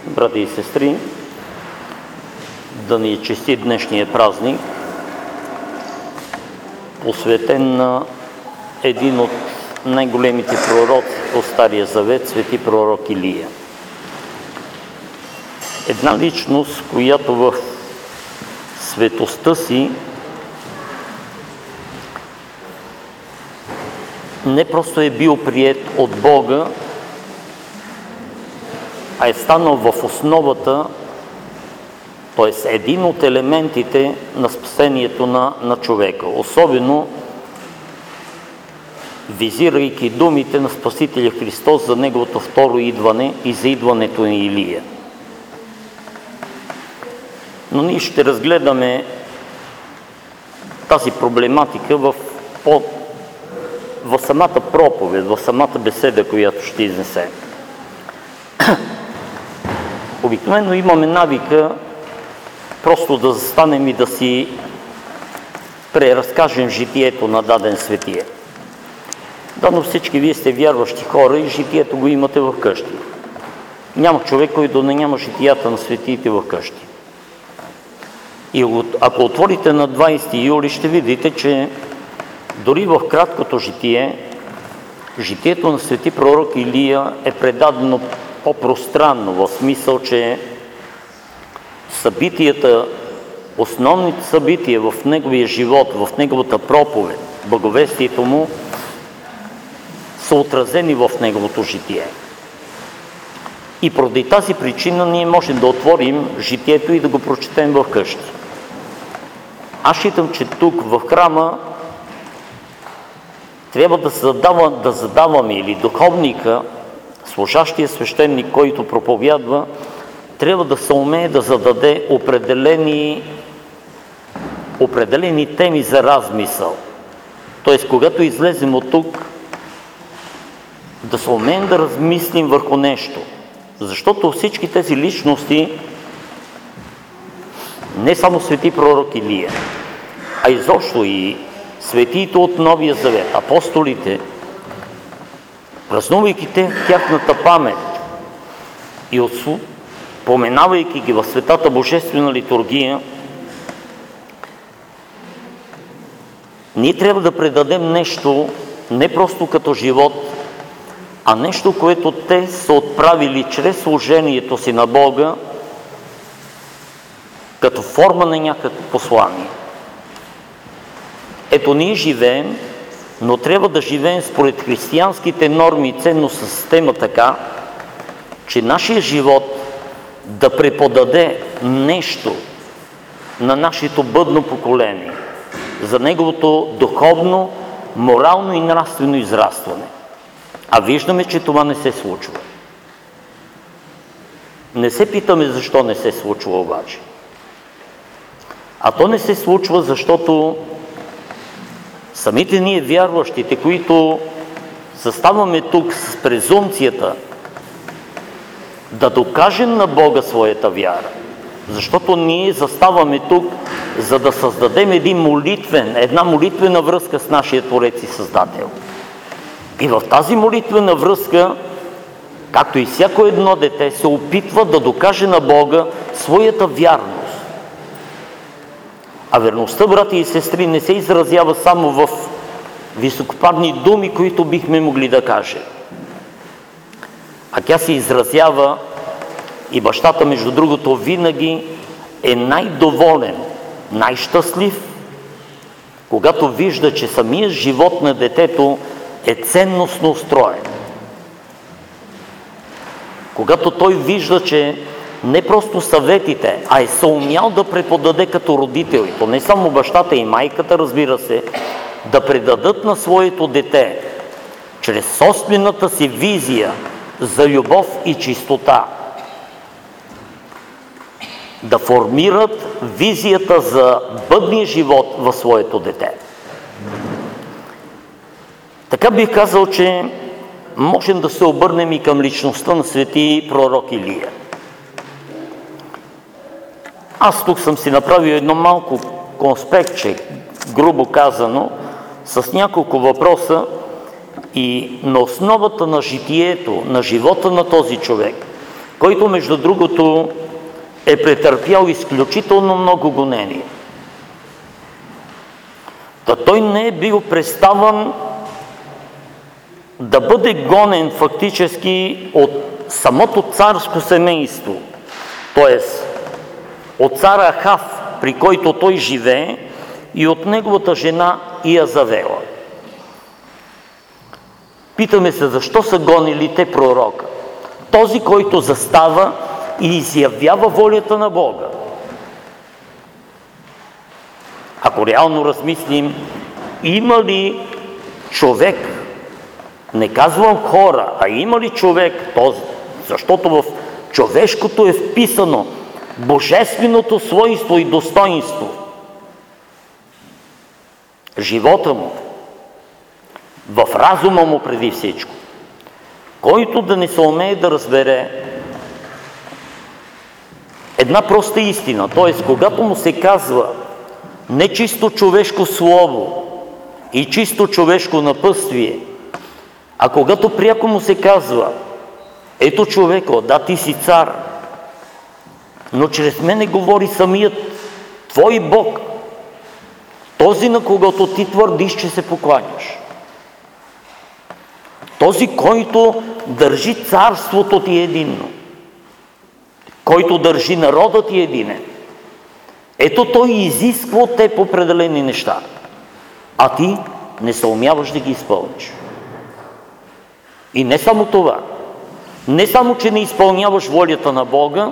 брати и сестри, да ни чести днешния празник, посветен на един от най-големите пророци от Стария Завет, свети пророк Илия. Една личност, която в светостта си не просто е бил приет от Бога, а е станал в основата, т.е. един от елементите на спасението на човека. Особено визирайки думите на Спасителя Христос за Неговото второ идване и за идването на Илия. Но ние ще разгледаме тази проблематика в самата проповед, в самата беседа, която ще изнесем. Обикновено имаме навика просто да застанем и да си преразкажем житието на даден светие. Да, но всички вие сте вярващи хора и житието го имате в къщи. Няма човек, който да няма житията на светиите в къщи. И ако отворите на 20 юли, ще видите, че дори в краткото житие, житието на свети пророк Илия е предадено по-пространно, в смисъл, че събитията, основните събития в неговия живот, в неговата проповед, благовестието му, са отразени в неговото житие. И поради тази причина ние можем да отворим житието и да го прочетем в къщи. Аз считам, че тук в храма трябва да задаваме, или духовника, служащия свещеник, който проповядва, трябва да се умее да зададе определени теми за размисъл. Тоест, когато излезем от тук, да се умеем да размислим върху нещо. Защото всички тези личности, не само свети пророк Илия, а изобщо и светиите от Новия Завет, апостолите, празнувайки тяхната памет и споменавайки ги в Светата Божествена литургия, ние трябва да предадем нещо не просто като живот, а нещо, което те са отправили чрез служението си на Бога, като форма на някакво послание. Ето, ние живеем, но трябва да живеем според християнските норми и ценностна система така, че нашия живот да преподаде нещо на нашето бъдно поколение, за неговото духовно, морално и нравствено израстване. А виждаме, че това не се случва. Не се питаме защо не се случва обаче. А то не се случва, защото самите ние вярващите, които заставаме тук с презумцията да докажем на Бога своята вяра, защото ние заставаме тук, за да създадем една молитвена връзка с нашия Творец и Създател. И в тази молитвена връзка, както и всяко едно дете, се опитва да докаже на Бога своята вярност. А верността, брати и сестри, не се изразява само в високопарни думи, които бихме могли да кажем. А тя се изразява, и бащата, между другото, винаги е най-доволен, най-щастлив, когато вижда, че самият живот на детето е ценностно устроен. Когато той вижда, че не просто съветите, а е съумял да преподаде като родител, и то не само бащата и майката, разбира се, да предадат на своето дете, чрез собствената си визия за любов и чистота, да формират визията за бъдния живот в своето дете. Така бих казал, че можем да се обърнем и към личността на свети пророк Илия. Аз тук съм си направил едно малко конспектче, грубо казано, с няколко въпроса, и на основата на житието, на живота на този човек, който между другото е претърпял изключително много гонения. Та той не е бил представан да бъде гонен фактически от самото царско семейство, т.е. от цара Ахав, при който той живее, и от неговата жена Иезавела. Питаме се, защо са гонили те пророка? Този, който застава и изявява волята на Бога. Ако реално размислим, има ли човек, не казвам хора, а има ли човек, този, защото в човешкото е вписано божественото свойство и достоинство. Живота му, в разума му преди всичко, който да не се умее да разбере една проста истина, т.е. когато му се казва не чисто човешко слово и чисто човешко напътствие, а когато пряко му се казва, ето човеко, да, ти си цар, но чрез мене говори самият твой Бог, този, на когото ти твърдиш, че се покланяш. Този, който държи царството ти единно, който държи народът ти единен. Ето той изисква от теб определени неща, а ти не съумяваш да ги изпълниш. И не само това, не само, че не изпълняваш волята на Бога,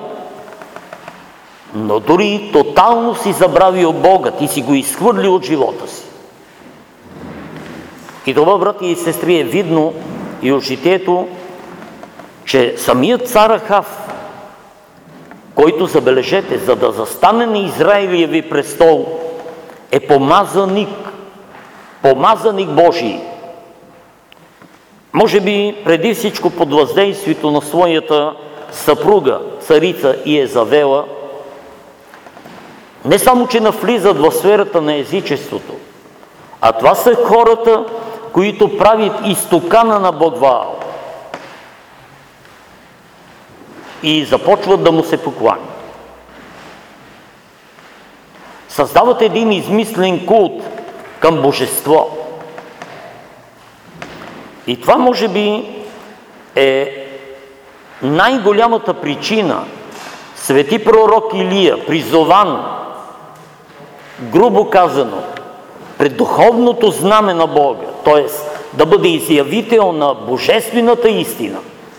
но дори тотално си забравил Бога, ти си го изхвърлил от живота си. И това, брати и сестри, е видно и от житието, че самият цар Ахав, който, забележете, за да застане на Израилеви престол, е помазаник Божий. Може би преди всичко под въздействието на своята съпруга, царица Иезавела, не само, че навлизат в сферата на езичеството, а това са хората, които правят изтокана на Бог Ваал и започват да му се покланят. Създават един измислен култ към божество. И това може би е най-голямата причина свети пророк Илия, призован, грубо казано, пред духовното знаме на Бога, т.е. да бъде изявител на божествената истина.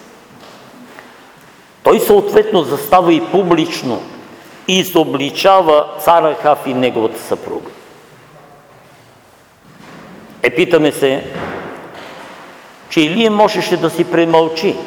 Той съответно застава и публично и изобличава цар Ахав и неговата съпруга. Питаме се, че Илия можеше да си премълчи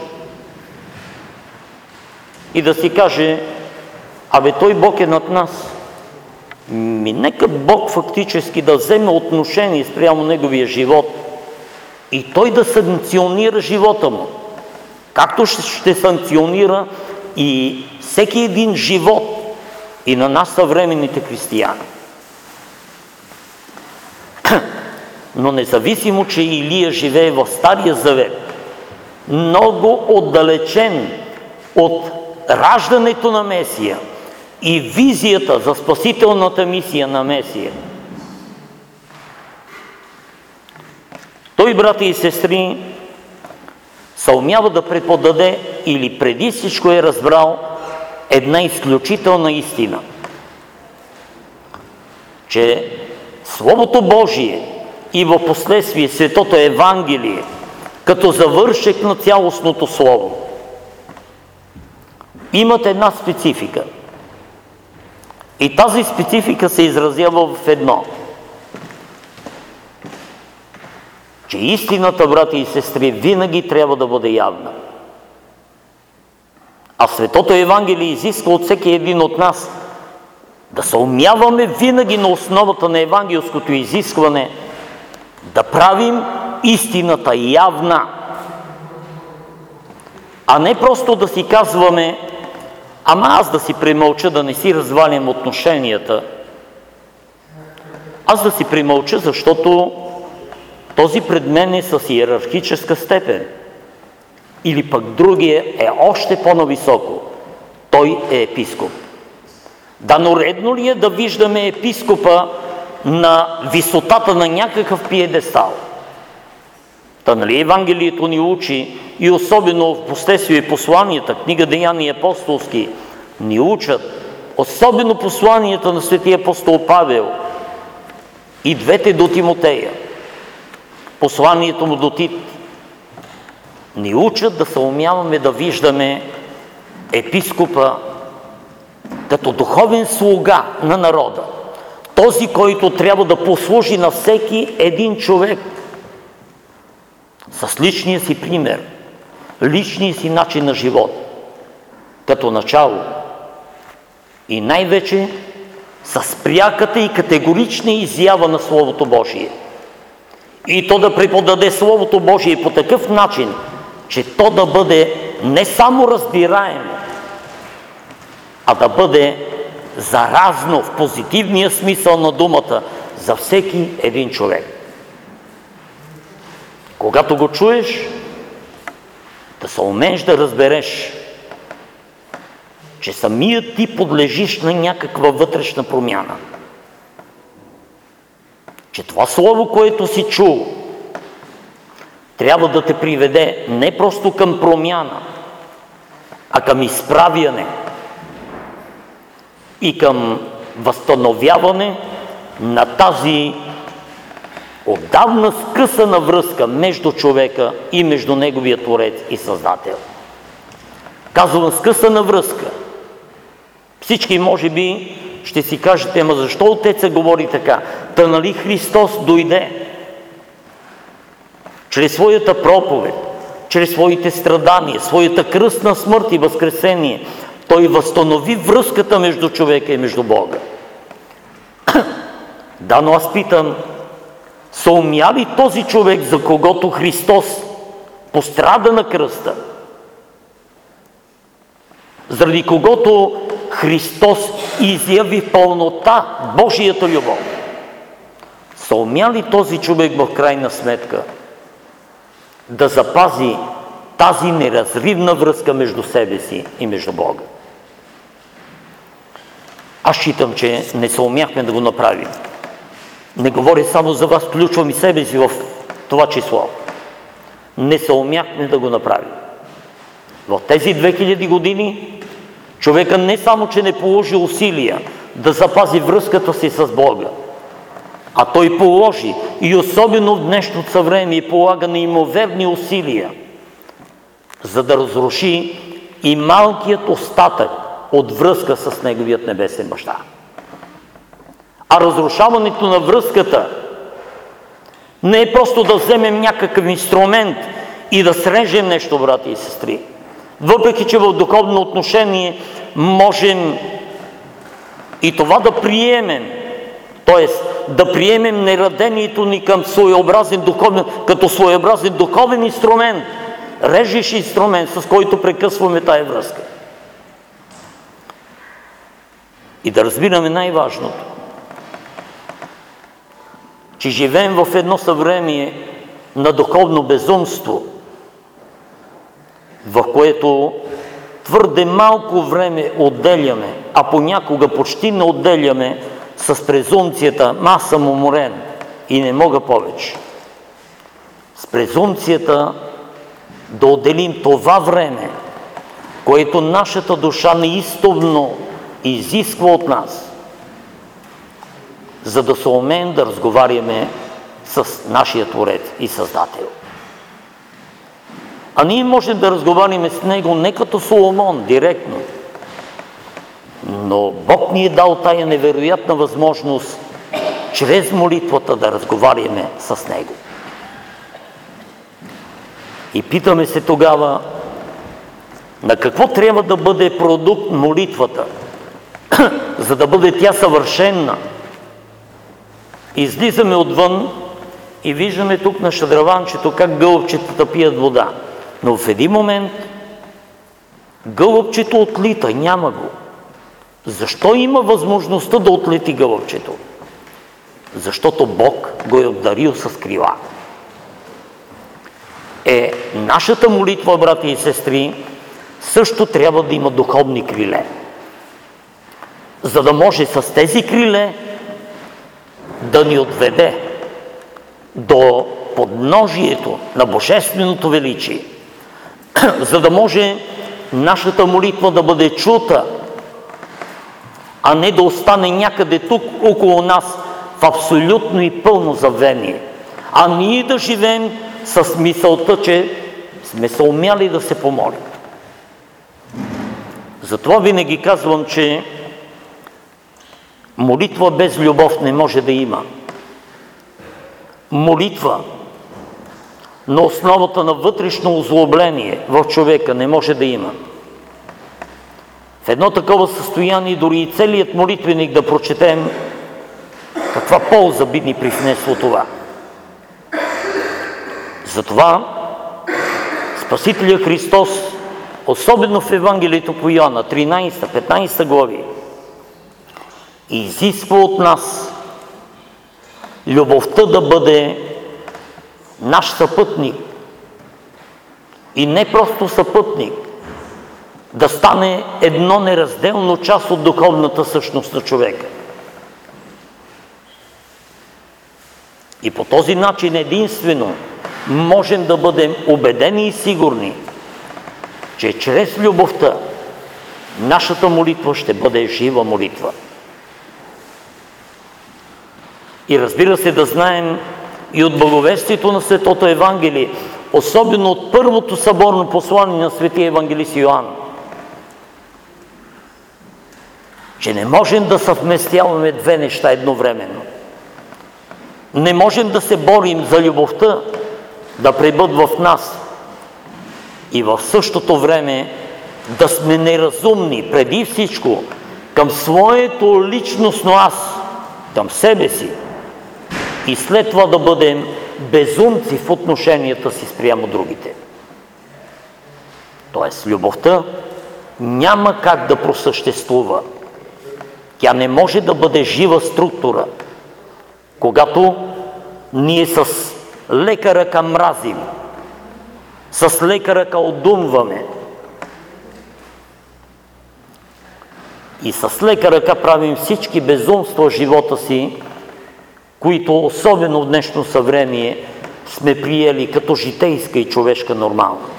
и да си каже, абе той Бог е над нас. Нека Бог фактически да вземе отношение спрямо неговия живот и той да санкционира живота му, както ще санкционира и всеки един живот и на нас съвременните християни. Но независимо, че Илия живее в Стария Завет, много отдалечен от раждането на Месия и визията за спасителната мисия на Месия, той, брати и сестри, съумява да преподаде или преди всичко е разбрал една изключителна истина, че Словото Божие и в последствие Светото Евангелие, като завършек на цялостното Слово, имат една специфика. И тази специфика се изразява в едно. Че истината, брати и сестри, винаги трябва да бъде явна. А Светото Евангелие изисква от всеки един от нас да съумяваме винаги на основата на евангелското изискване да правим истината явна, а не просто да си казваме, ама аз да си премълча, да не си развалям отношенията. Аз да си премълча, защото този пред мен е с иерархическа степен. или пък другия е още по-нависоко. Той е епископ. Да, но редно ли е да виждаме епископа на висотата на някакъв пиедестал? Та нали Евангелието ни учи, и особено в последствие посланията, книга Деяния апостолски, ни учат, особено посланията на светия апостол Павел и двете до Тимотея, посланието му до Тит, ни учат да се умяваме да виждаме епископа като духовен слуга на народа. Този, който трябва да послужи на всеки един човек с личния си пример, личния си начин на живот, като начало и най-вече с пряката и категорична изява на Словото Божие. И то да преподаде Словото Божие по такъв начин, че то да бъде не само разбираемо, а да бъде заразно в позитивния смисъл на думата за всеки един човек. Когато го чуеш, да се умееш да разбереш, че самият ти подлежиш на някаква вътрешна промяна. Че това слово, което си чул, трябва да те приведе не просто към промяна, а към изправяне и към възстановяване на тази отдавна скъсана връзка между човека и между неговия Творец и Създател. Казвам скъсана връзка. Всички може би ще си кажете, ама защо Отеца говори така? Та нали Христос дойде чрез своята проповед, чрез своите страдания, своята кръстна смърт и възкресение, Той възстанови връзката между човека и между Бога. Да, но аз питам, съумя ли този човек, за когото Христос пострада на кръста, заради когото Христос изяви пълнота Божията любов, съумя ли този човек в крайна сметка да запази тази неразривна връзка между себе си и между Бога? Аз считам, че не съумяхме да го направим. Не говоря само за вас, включвам и себе си в това число. Не съумяхме да го направим. В тези 2000 години човека не само, че не положи усилия да запази връзката си с Бога, а той положи и особено в днешното съвремие полага неимоверни усилия, за да разруши и малкият остатък от връзка с неговият небесен баща. А разрушаването на връзката не е просто да вземем някакъв инструмент и да срежем нещо, брати и сестри. Въпреки че в духовно отношение можем и това да приемем, т.е. да приемем нерадението ни към като своеобразен духовен инструмент, режеш инструмент, с който прекъсваме тая връзка. И да разбираме най-важното, че живеем в едно съвремие на духовно безумство, в което твърде малко време отделяме, а понякога почти не отделяме с презумцията „аз съм уморен и не мога повече“. С презумцията да отделим това време, което нашата душа неистовно изисква от нас, за да се умеем да разговаряме с нашия Творец и Създател. А ние можем да разговаряме с Него не като Соломон, директно, но Бог ни е дал тая невероятна възможност чрез молитвата да разговаряме с Него. И питаме се тогава, на какво трябва да бъде продукт молитвата, за да бъде тя съвършенна. Излизаме отвън и виждаме тук на шадраванчето как гълъбчетата пият вода. Но в един момент гълъбчето отлита, няма го. Защо има възможността да отлети гълъбчето? Защото Бог го е обдарил с крила. нашата молитва, брати и сестри, също трябва да има духовни криле. За да може с тези криле да ни отведе до подножието на Божественото величие, за да може нашата молитва да бъде чута, а не да остане някъде тук около нас в абсолютно и пълно забвение, а ние да живеем с мисълта, че сме се умяли да се помолим. Затова винаги казвам, че молитва без любов не може да има. Молитва на основата на вътрешно озлобление в човека не може да има. В едно такова състояние дори и целият молитвеник да прочетем, каква полза би ни привнесло това. Затова Спасителя Христос, особено в Евангелието по Йоанна, 13-15 глави, изисква от нас любовта да бъде наш съпътник. И не просто съпътник, да стане едно неразделно част от духовната същност на човека. И по този начин единствено можем да бъдем убедени и сигурни, че чрез любовта нашата молитва ще бъде жива молитва. И разбира се, да знаем и от благовестието на Светото Евангелие, особено от първото съборно послание на Светия евангелист Йоан, че не можем да съвместяваме две неща едновременно. Не можем да се борим за любовта да пребъдва в нас и в същото време да сме неразумни преди всичко към своето личностно аз, към себе си, и след това да бъдем безумци в отношенията си спрямо другите. Тоест, любовта няма как да просъществува. Тя не може да бъде жива структура, когато ние с лека ръка мразим, с лека ръка одумваме и с лека ръка правим всички безумства в живота си, които особено в днешно съвремие сме приели като житейска и човешка нормалност.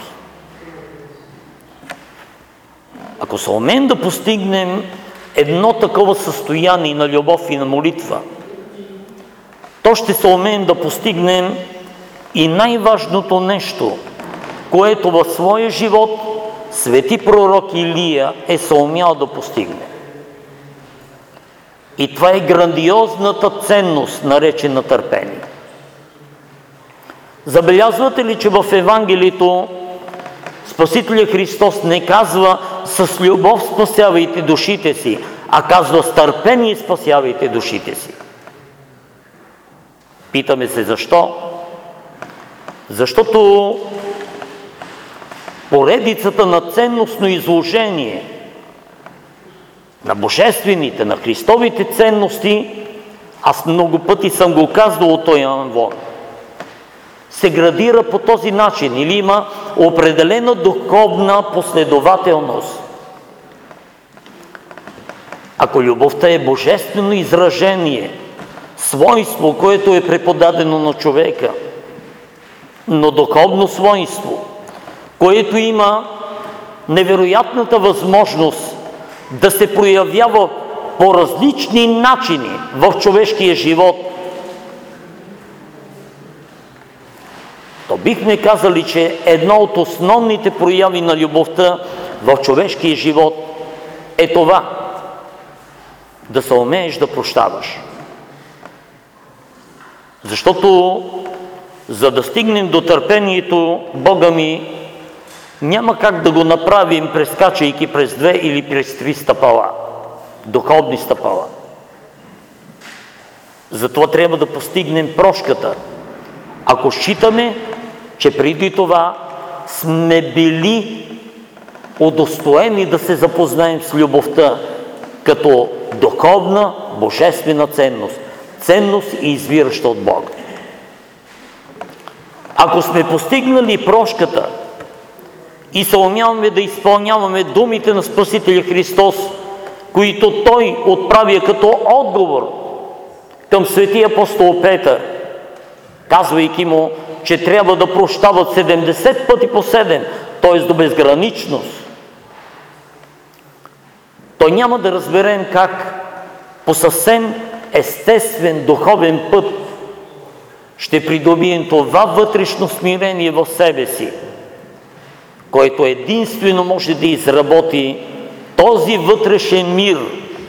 Ако се умеем да постигнем едно такова състояние на любов и на молитва, то ще се умеем да постигнем и най-важното нещо, което в своя живот свети пророк Илия е съумял да постигне. И това е грандиозната ценност, наречена търпение. Забелязвате ли, че в Евангелието Спасителя Христос не казва с любов спасявайте душите си, а казва с търпение спасявайте душите си. Питаме се защо? Защото поредицата на ценностно изложение на божествените, на Христовите ценности, аз много пъти съм го казвал от този анвон, се градира по този начин или има определена духовна последователност. Ако любовта е божествено изражение, свойство, което е преподадено на човека, но духовно свойство, което има невероятната възможност да се проявява по различни начини в човешкия живот, то бихме казали, че едно от основните прояви на любовта в човешкия живот е това – да се умееш да прощаваш. Защото за да стигнем до търпението, Бога ми, няма как да го направим прескачайки през 2 или през 3 стъпала, духовни стъпала. Затова трябва да постигнем прошката. Ако считаме, че преди това сме били удостоени да се запознаем с любовта като духовна, божествена ценност. Ценност, извираща от Бога. Ако сме постигнали прошката и се умяваме да изпълняваме думите на Спасителя Христос, които Той отправя като отговор към светия апостол Петър, казвайки му, че трябва да прощават 70 пъти по 7, т.е. до безграничност, то няма да разберем как по съвсем естествен духовен път ще придобием това вътрешно смирение в себе си, което единствено може да изработи този вътрешен мир,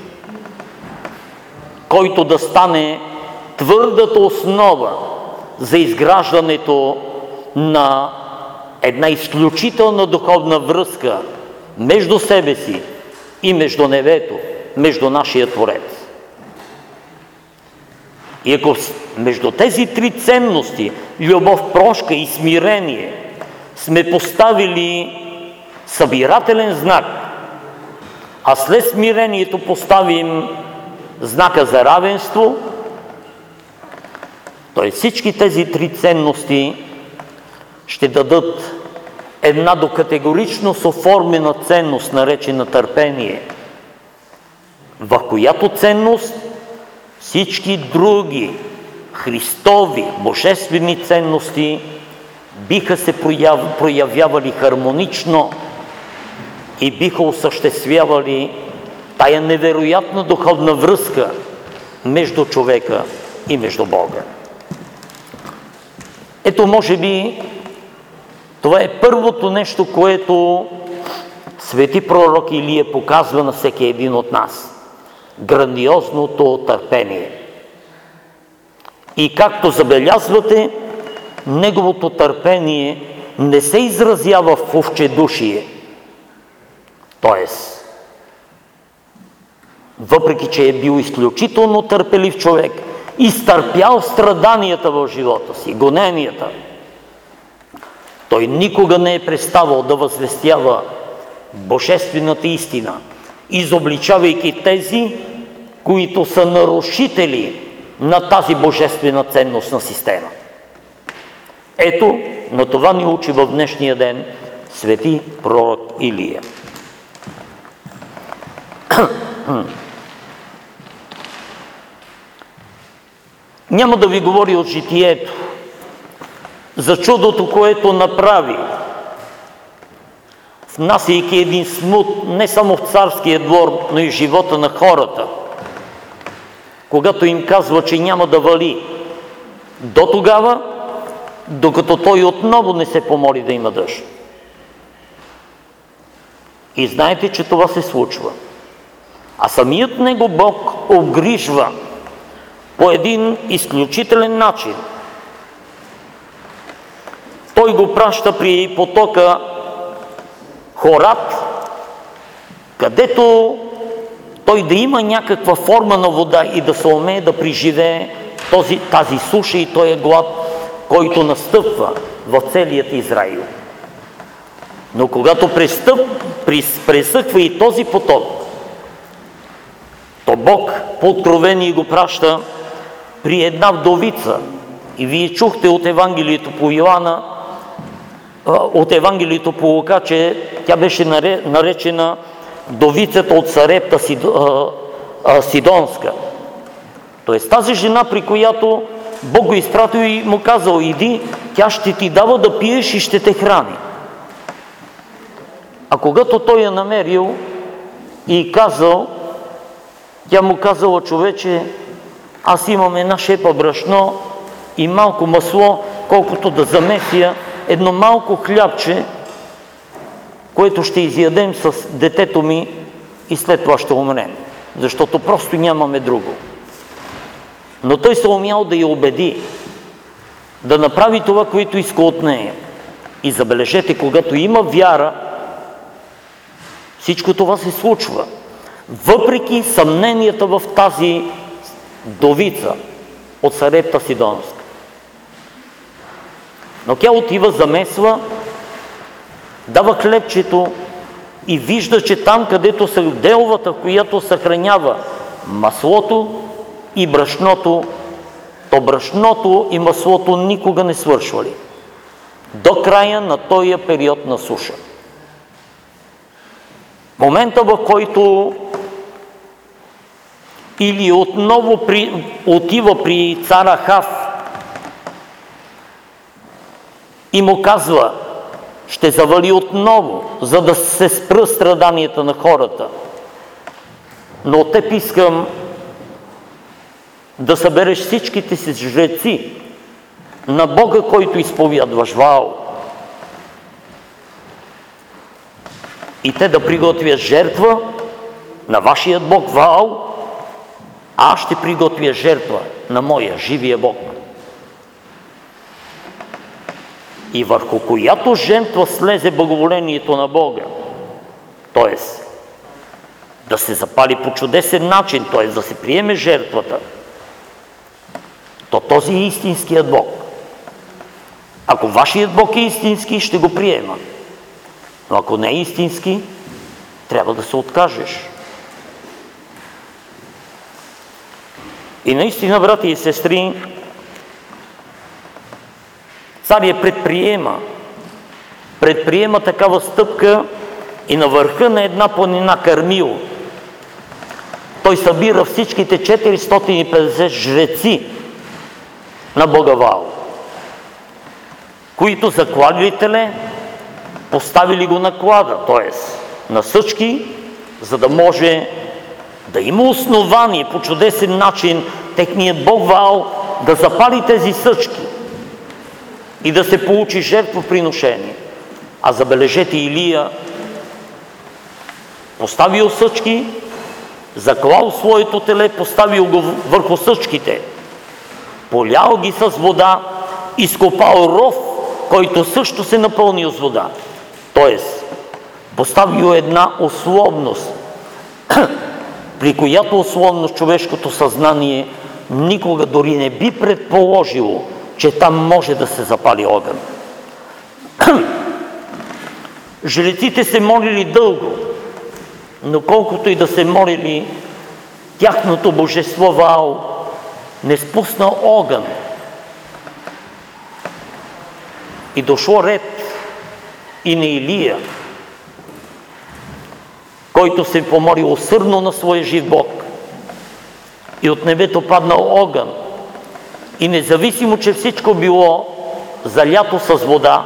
който да стане твърдата основа за изграждането на една изключителна духовна връзка между себе си и между небето, между нашия Творец. И ако между тези три ценности, любов, прошка и смирение, сме поставили събирателен знак, а след смирението поставим знака за равенство, т.е. всички тези три ценности ще дадат една до категоричност оформена ценност, наречена търпение, в която ценност всички други Христови, божествени ценности биха се проявявали хармонично и биха осъществявали тая невероятна духовна връзка между човека и между Бога. Ето, може би, това е първото нещо, което свети пророк Илия показва на всеки един от нас. Грандиозното търпение. И както забелязвате, неговото търпение не се изразява в овчедушие. Тоест, въпреки че е бил изключително търпелив човек, изтърпял страданията в живота си, гоненията, той никога не е преставал да възвестява божествената истина, изобличавайки тези, които са нарушители на тази божествена ценностна система. Ето, на това ни учи в днешния ден свети пророк Илия. Няма да ви говори от житието, за чудото, което направи, внасяйки един смут не само в царския двор, но и в живота на хората, когато им казва, че няма да вали до тогава, докато той отново не се помоли да има дъжд. И знаете, че това се случва. А самият него Бог обгрижва по един изключителен начин. Той го праща при потока Хорат, където той да има някаква форма на вода и да се умее да преживее тази суша и този глад, който настъпва в целият Израил. Но когато пресъхва и този поток, то Бог по откровение го праща при една вдовица. И вие чухте от Евангелието по Йоанна, от Евангелието по Лука, че тя беше наречена вдовицата от Сарепта Сидонска. Тоест тази жена, при която Бог го изпратил и му казал: иди, тя ще ти дава да пиеш и ще те храни. А когато той я намерил и казал, тя му казала: човече, аз имам една шепа брашно и малко масло, колкото да замесия едно малко хлябче, което ще изядем с детето ми и след това ще умрем, защото просто нямаме друго. Но той се умял да я убеди да направи това, което иска от нея. И забележете, когато има вяра, всичко това се случва. Въпреки съмненията в тази вдовица от Сарепта Сидонска. Но тя отива, замесва, дава хлебчето и вижда, че там, където са делвата, която съхранява маслото и брашното, то брашното и маслото никога не свършвали. до края на този период на суша. Момента, в който Илия отново отива при цар Ахав и му казва: ще завали отново, за да се спра страданията на хората. Но от теб искам да събереш всичките си жреци на Бога, който изповядваш, Ваал. И те да приготвят жертва на вашия Бог Ваал, а аз ще приготвя жертва на моя, живия Бог. И върху която жертва слезе благоволението на Бога, т.е. да се запали по чудесен начин, т.е. да се приеме жертвата, то този е истинският Бог. Ако вашият Бог е истински, ще го приема. Но ако не е истински, трябва да се откажеш. И наистина, брати и сестри, царят предприема такава стъпка и на върха на една планина Кармил той събира всичките 450 жреци на Бога Ваал, които заклали теле, поставили го на клада, т.е. на съчки, за да може да има основание по чудесен начин техният Бог Ваал да запали тези съчки и да се получи жертвоприношение. А забележете, Илия поставил съчки, заклал своето теле, поставил го върху съчките, полял ги с вода, изкопал ров, който също се напълнил с вода. Тоест, поставил една условност, при която условност човешкото съзнание никога дори не би предположило, че там може да се запали огън. Жреците се молили дълго, но колкото и да се молили, тяхното божество Ваал не спусна огън. И дошло ред и на Илия, който се помоли усърдно на своя жив Бог. И от небето паднал огън. И независимо, че всичко било залято с вода,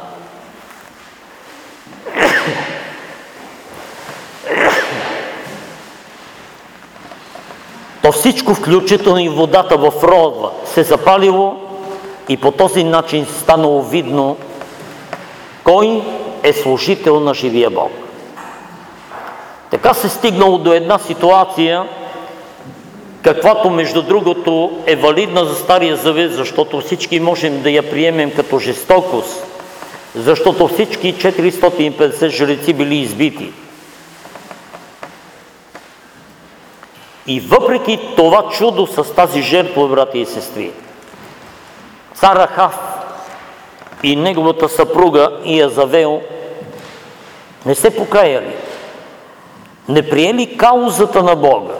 то всичко, включително и водата в рова, се запалило и по този начин станало видно кой е служител на живия Бог. Така се стигнало до една ситуация, каквато между другото е валидна за Стария Завет, защото всички можем да я приемем като жестокост, защото всички 450 жреци били избити. И въпреки това чудо с тази жертва, брати и сестри, цар Ахав и неговата съпруга Иезавел не се покаяли, не приели каузата на Бога.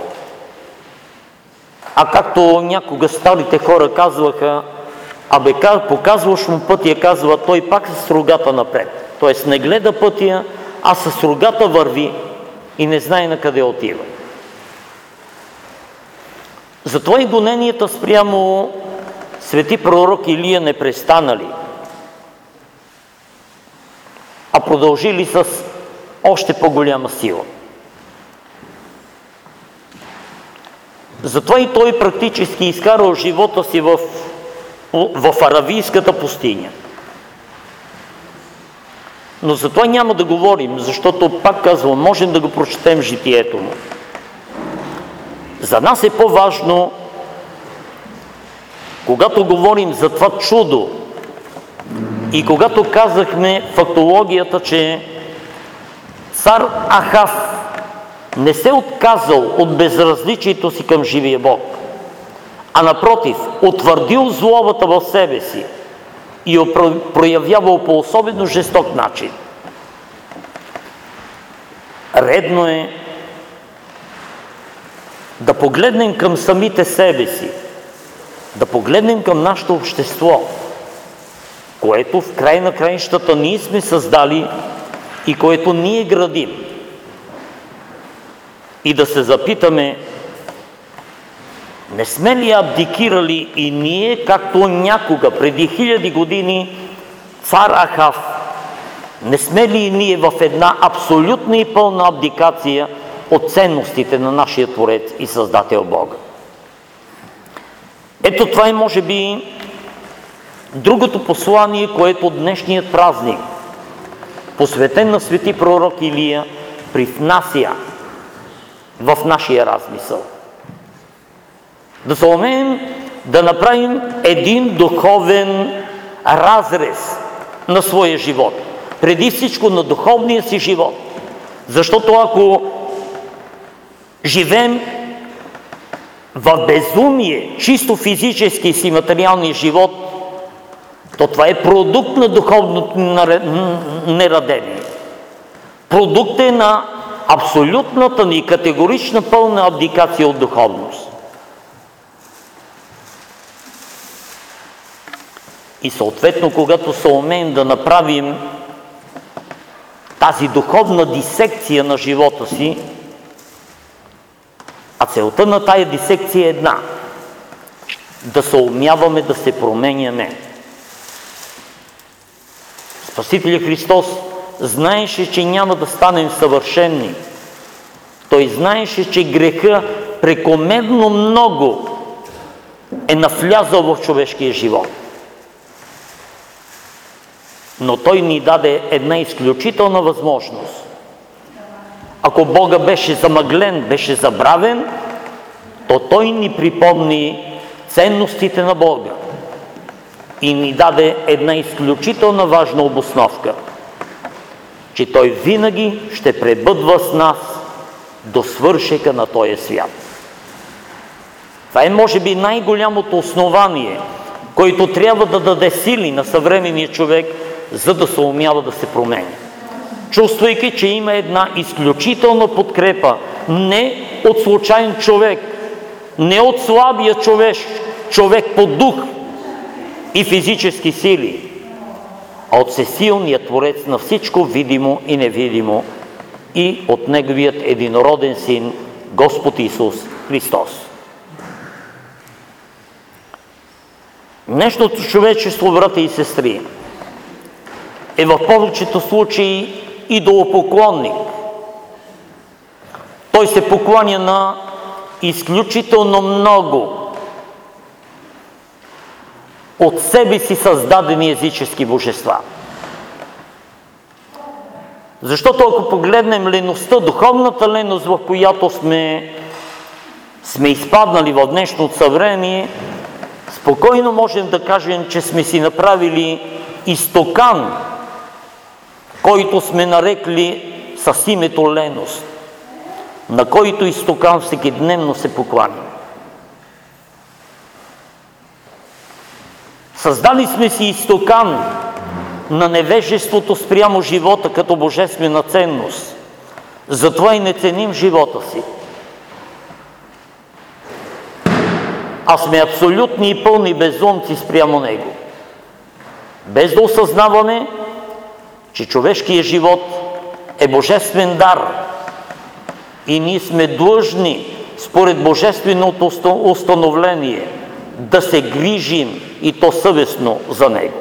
А както някога старите хора казваха, показваш му пътя, казва, той пак с рогата напред. Тоест не гледа пътя, а с рогата върви и не знае на къде отива. Затова и гоненията спрямо свети пророк Илия не престанали, а продължили с още по-голяма сила. Затова и той практически изкарал живота си в Аравийската пустиня. Но за това няма да говорим, защото, пак казвам, можем да го прочетем житието му. За нас е по-важно, когато говорим за това чудо и когато казахме фактологията, че цар Ахав не се отказал от безразличието си към живия Бог, а напротив, утвърдил злобата в себе си и я проявявал по особено жесток начин. Редно е да погледнем към самите себе си, да погледнем към нашето общество което в край на краищата ние сме създали и което ние градим. И да се запитаме, не сме ли абдикирали и ние, както някога, преди 1000 години, цар Ахав, не сме ли и ние в една абсолютна и пълна абдикация от ценностите на нашия Творец и Създател Бога? Ето това е, може би, другото послание, което днешният празник, посветен на свети пророк Илия, привнася в нашия размисъл. Да се умеем да направим един духовен разрез на своя живот. Преди всичко на духовния си живот. Защото ако живеем в безумие, чисто физически си материалния живот, то това е продукт на духовното нерадение. Продукт е на абсолютната ни категорична пълна абдикация от духовност. И съответно, когато се умеем да направим тази духовна дисекция на живота си, а целта на тая дисекция е една – да се умяваме да се променяме. Спасителя Христос знаеше, че няма да станем съвършенни. Той знаеше, че греха прекомерно много е навлязъл в човешкия живот. Но Той ни даде една изключителна възможност. Ако Бога беше замъглен, беше забравен, то Той ни припомни ценностите на Бога и ни даде една изключително важна обосновка, че Той винаги ще пребъдва с нас до свършека на този свят. Това е, може би, най-голямото основание, който трябва да даде сили на съвременния човек, за да се умява да се променя. Чувствайки, че има една изключителна подкрепа не от случайен човек, не от слабия човек по дух и физически сили, а от всесилния Творец на всичко видимо и невидимо и от Неговият единороден Син, Господ Исус Христос. Днешното човечество, брата и сестри, е в повечето случаи идолопоклонник. Той се покланя на изключително много от себе си създадени езически божества. Защото ако погледнем леността, духовната леност, в която сме изпаднали в днешното съвремие, спокойно можем да кажем, че сме си направили изтокан, който сме нарекли с името леност, на който изтокан всекидневно се покланяме. Създали сме си изтокан на невежеството спрямо живота като божествена ценност. Затова и не ценим живота си. А сме абсолютни и пълни безумци спрямо него. Без да осъзнаваме, че човешкият живот е божествен дар и ние сме длъжни, според божественото установление, да се грижим и то съвестно за него.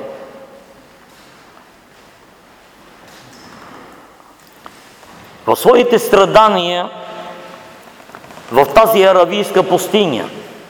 В своите страдания в тази аравийска пустиня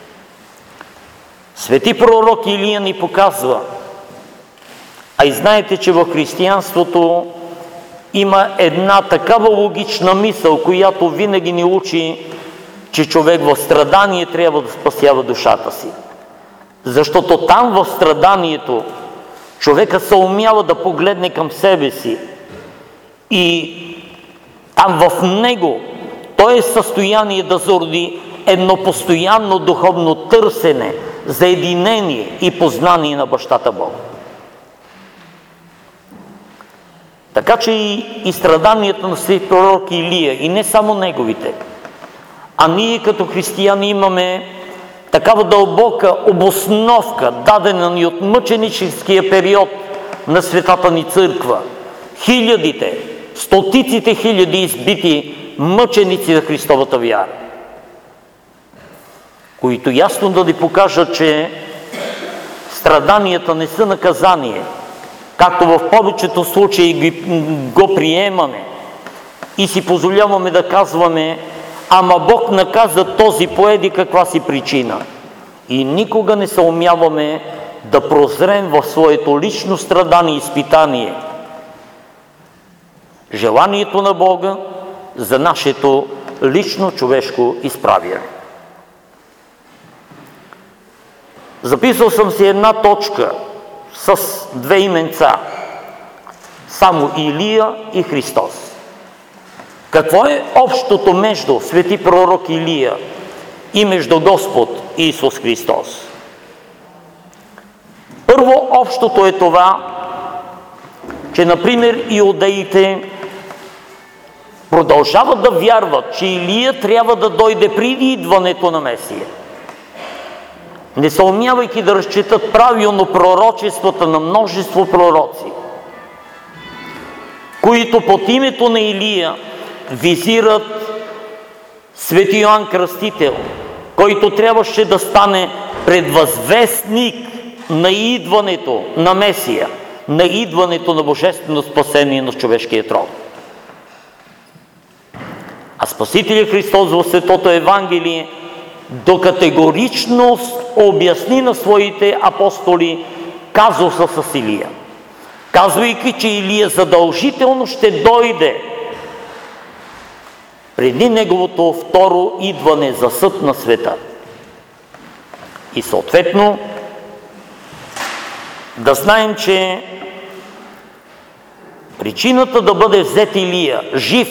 свети пророк Илия ни показва, а и знаете, че в християнството има една такава логична мисъл, която винаги ни учи, че човек в страдание трябва да спасява душата си. Защото там в страданието човека се умява да погледне към себе си и там в него той е в състояние да зароди едно постоянно духовно търсене за единение и познание на бащата Бога. Така че и страданията на свети пророк Илия, и не само неговите, а ние като християни имаме такава дълбока обосновка, дадена ни от мъченическия период на Светата ни църква, хилядите, стотиците хиляди избити мъченици на Христовата вяра, които ясно да ни покажат, че страданията не са наказание, както в повечето случаи го приемаме и си позволяваме да казваме: ама Бог наказа този по еди каква си причина. И никога не съумяваме да прозрем в своето лично страдание и изпитание желанието на Бога за нашето лично човешко изправяне. Записал съм си една точка с две именца. Само Илия и Христос. Какво е общото между свети пророк Илия и между Господ Исус Христос? Първо, общото е това, че, например, иудеите продължават да вярват, че Илия трябва да дойде преди идването на Месия, не съумявайки да разчитат правилно пророчествата на множество пророци, които под името на Илия визират свети Йоан Кръстител, който трябваше да стане предвъзвестник на идването на Месия, на идването на божествено спасение на човешкият род. А Спасителят Христос в Светото Евангелие до категоричност обясни на своите апостоли казуса с Илия, казвайки, че Илия задължително ще дойде преди неговото второ идване за съд на света. И съответно да знаем, че причината да бъде взет Илия жив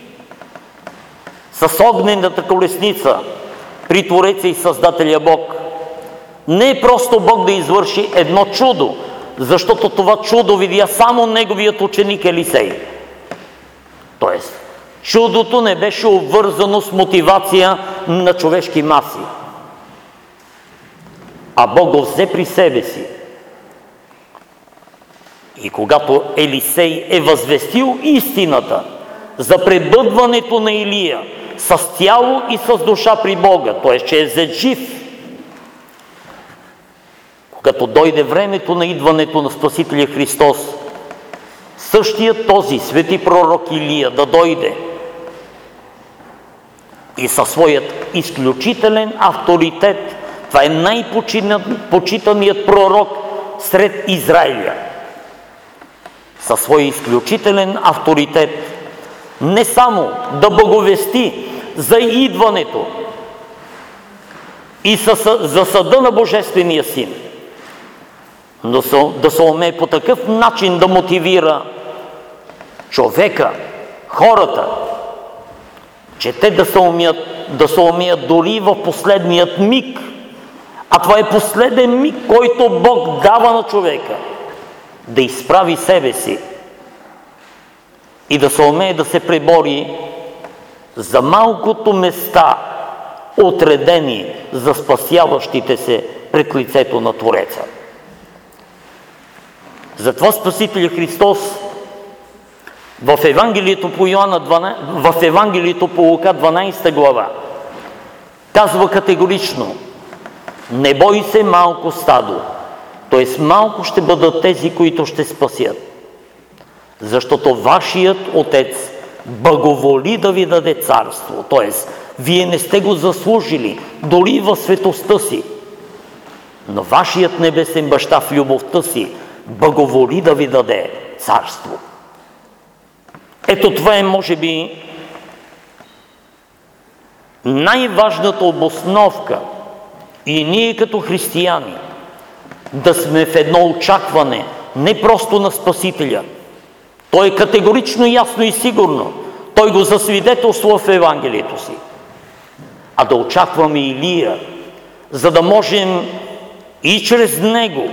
с огнената колесница при Твореца и Създателя Бог не е просто Бог да извърши едно чудо, защото това чудо видя само неговият ученик Елисей. Тоест, чудото не беше обвързано с мотивация на човешки маси, а Бог го взе при себе си. И когато Елисей е възвестил истината за пребъдването на Илия с тяло и с душа при Бога, т.е. че е взет жив, когато дойде времето на идването на Спасителя Христос, същият този свети пророк Илия да дойде и със своят изключителен авторитет, това е най-почитаният пророк сред Израиля, със своя изключителен авторитет не само да благовести за идването и за съда на Божествения Син, но да се умее по такъв начин да мотивира човека, хората, че те да се умеят дори в последният миг, а това е последен миг, който Бог дава на човека, да изправи себе си и да се умее да се пребори за малкото места, отредени за спасяващите се пред лицето на Твореца. Затова Спасителят Христос в Евангелието по Лука 12 глава казва категорично: не бой се, малко стадо, т.е. малко ще бъдат тези, които ще спасят, защото вашият Отец благоволи да ви даде царство, т.е. вие не сте го заслужили дори в светостта си, но вашият небесен баща в любовта си благоволи да ви даде царство. Ето това е, може би, най-важната обосновка и ние като християни да сме в едно очакване не просто на Спасителя. Той е категорично ясно и сигурно. Той го засвидетелства в Евангелието си. А да очакваме Илия, за да можем и чрез него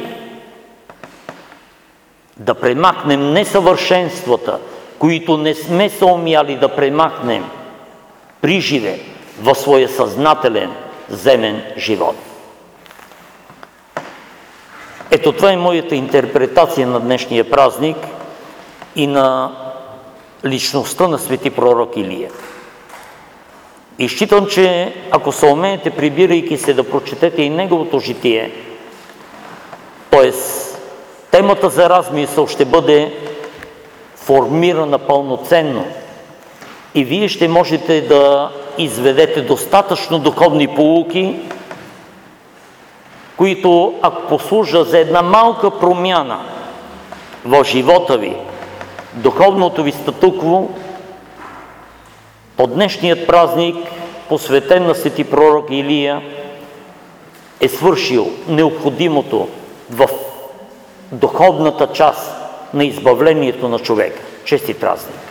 да премахнем несъвършенствата, които не сме съумяли да премахнем приживе в своя съзнателен земен живот. Ето това е моята интерпретация на днешния празник и на личността на свети пророк Илия. И считам, че ако се умеете, прибирайки се, да прочетете и неговото житие, т.е. темата за размисъл ще бъде формирана пълноценно и вие ще можете да изведете достатъчно духовни поуки, които, ако послужат за една малка промяна в живота ви, духовното ви статукво, по днешният празник, посветен на свети пророк Илия, е свършил необходимото в духовната част на избавлението на човека. Честит празник!